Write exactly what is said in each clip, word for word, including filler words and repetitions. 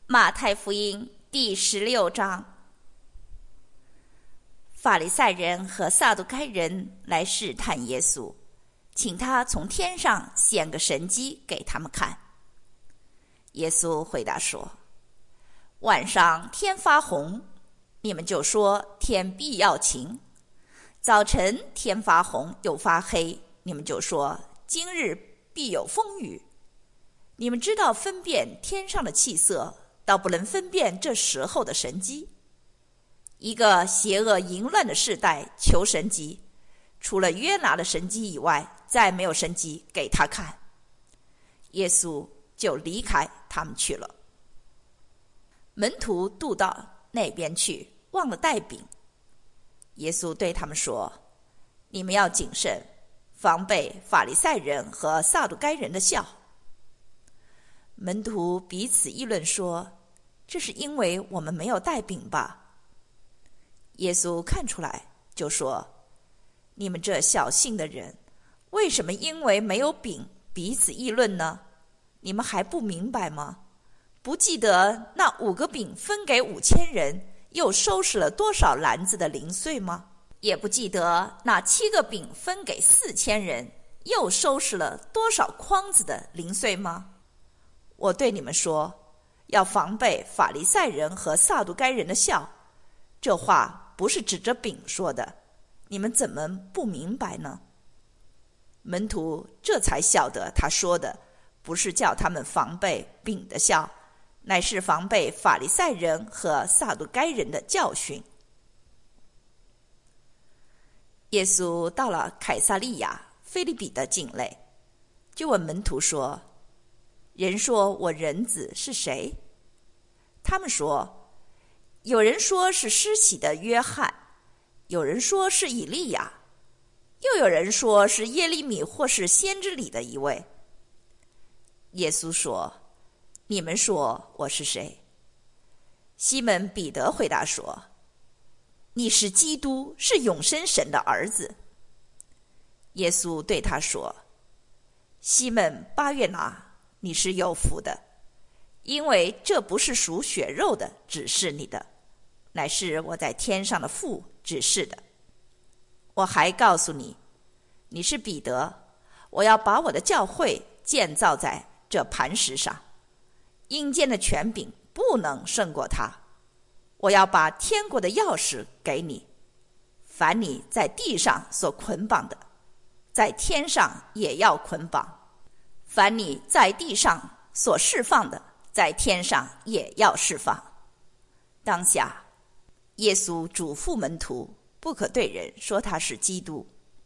马太福音第十六章。法利赛人和撒都该人来试探耶稣，请他从天上显个神迹给他们看。耶稣回答说：晚上天发红，你们就说天必要晴；早晨天发红又发黑，你们就说今日必有风雨。你们知道分辨天上的气色，倒不能分辨这时候的神迹。一个邪恶淫乱的世代求神迹，除了约拿的神迹以外，再没有神迹给他看。耶稣就离开他们去了。门徒渡到那边去，忘了带饼。耶稣对他们说：你们要谨慎，防备法利赛人和撒都该人的酵。门徒彼此议论说：这是因为我们没有带饼吧？耶稣看出来，就说：你们这小信的人，为什么因为没有饼彼此议论呢？你们还不明白吗？不记得那五个饼分给五千人，又收拾了多少篮子的零碎吗？也不记得那七个饼分给四千人，又收拾了多少筐子的零碎吗？我对你们说，要防备法利赛人和撒都该人的酵。这话不是指着饼说的，你们怎么不明白呢？门徒这才晓得他说的不是叫他们防备饼的酵，乃是防备法利赛人和撒都该人的教训。耶稣到了凯撒利亚腓立比的境内，就问门徒说：人说我人子是谁？他们说：有人说是施洗的约翰，有人说是以利亚，又有人说是耶利米或是先知里的一位。耶稣说：你们说我是谁？西门彼得回答说：你是基督，是永生神的儿子。耶稣对他说：西门巴约拿，你是有福的，因为这不是属血肉的指示你的，乃是我在天上的父指示的。我还告诉你，你是彼得，我要把我的教会建造在这磐石上，阴间的权柄不能胜过他。我要把天国的钥匙给你，凡你在地上所捆绑的，在天上也要捆绑；凡你在地上所释放的，在天上也要释放。当下，耶稣嘱咐门徒，不可对人说他是基督。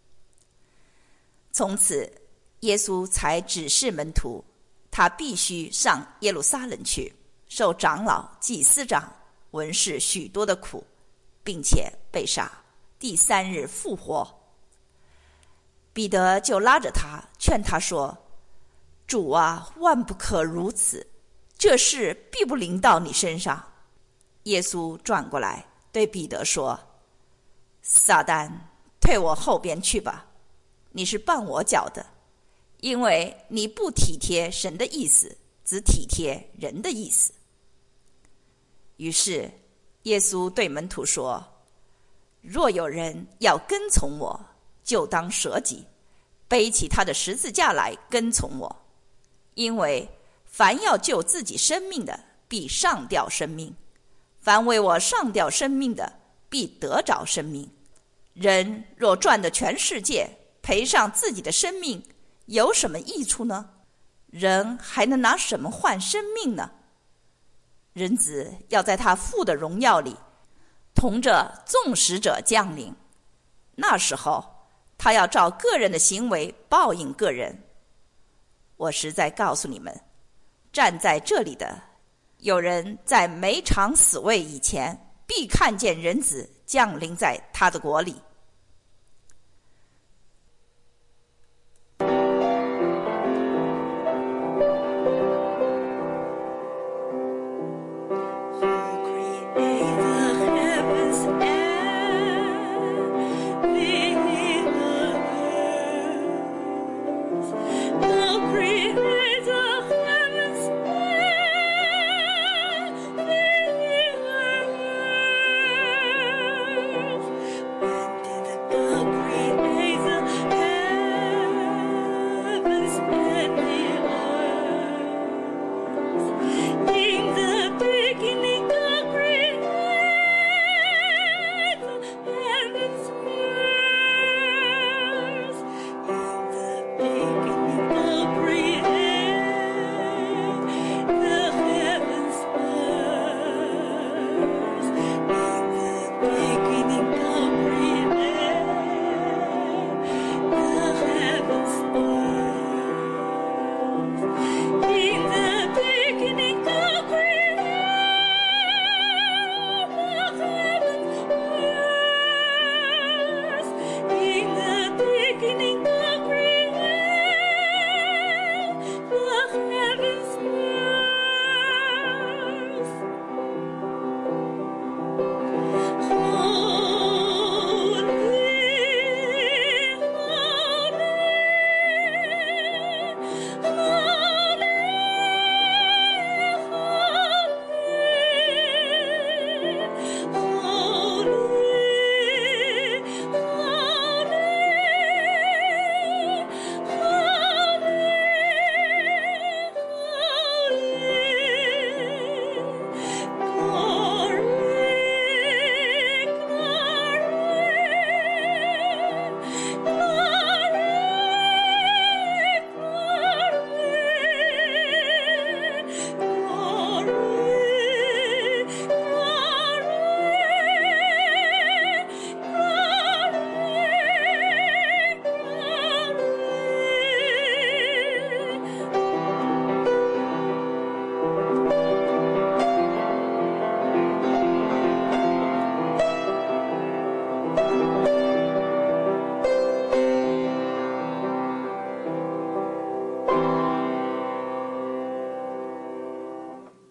从此，耶稣才指示门徒，他必须上耶路撒冷去，受长老、祭司长、文士许多的苦，并且被杀，第三日复活。彼得就拉着他，劝他说：主啊，万不可如此，这事必不临到你身上。耶稣转过来对彼得说：撒旦，退我后边去吧，你是绊我脚的，因为你不体贴神的意思，只体贴人的意思。于是耶稣对门徒说：若有人要跟从我，就当舍己，背起他的十字架来跟从我。因为凡要救自己生命的，必上吊生命；凡为我上吊生命的，必得着生命。人若赚得全世界，赔上自己的生命，有什么益处呢？人还能拿什么换生命呢？人子要在他父的荣耀里，同着众使者降临。那时候，他要照个人的行为报应个人。我实在告诉你们，站在这里的有人在没尝死味以前，必看见人子降临在他的国里。